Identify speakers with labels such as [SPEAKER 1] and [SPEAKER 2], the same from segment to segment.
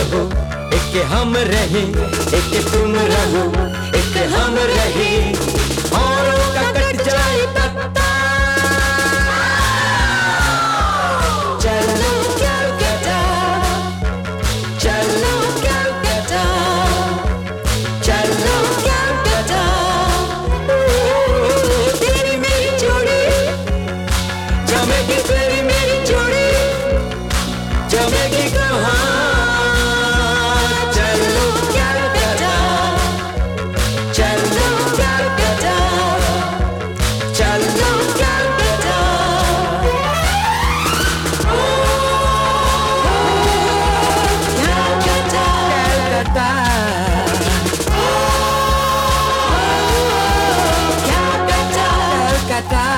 [SPEAKER 1] रहो, एक हम रहे, एक तुम रहो, एक हम रहे, औरों का कट जाए पत्ता। चलो कलकत्ता, चलो कलकत्ता, चलो कलकत्ता। तेरी मेरी जोड़ी जमेगी, तेरी मेरी जोड़ी जमेगी कहाँ? चलो कलकत्ता, चलो कलकत्ता, चलो कलकत्ता। कलकत्ता, कलकत्ता, कलकत्ता, कलकत्ता।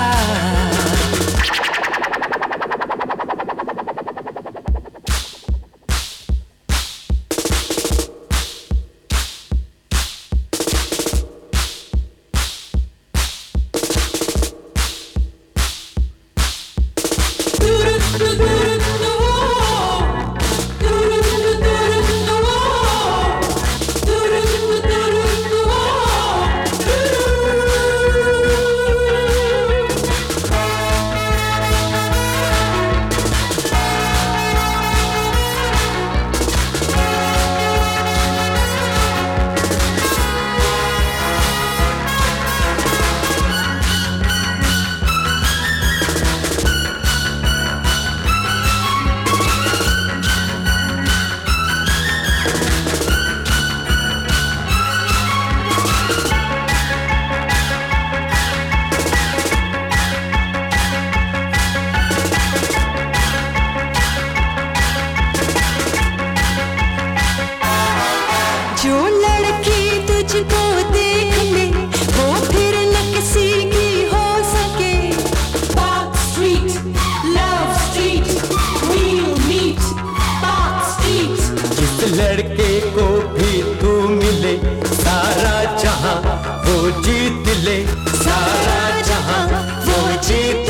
[SPEAKER 1] जो लड़की तुझको देख ले वो फिर न किसी की हो सके।
[SPEAKER 2] Park Street, Love Street, we'll meet. Park Street.
[SPEAKER 1] जिस लड़के को भी तू मिले सारा जहां वो जीत ले, सारा जहां वो जीत